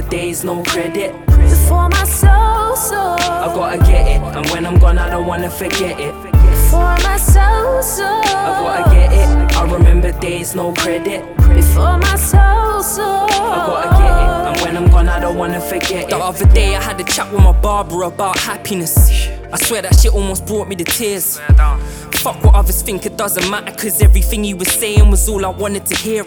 days, no credit. Before my soul, soul, I gotta get it, and when I'm gone I don't wanna forget it. before my soul, soul, I gotta get it, I remember days, no credit. before my soul, soul, I gotta get it, and when I'm gone I don't wanna forget it. The other day I had a chat with my barber about happiness. I swear that shit almost brought me to tears. Fuck what others think, it doesn't matter, cause everything he was saying was all I wanted to hear.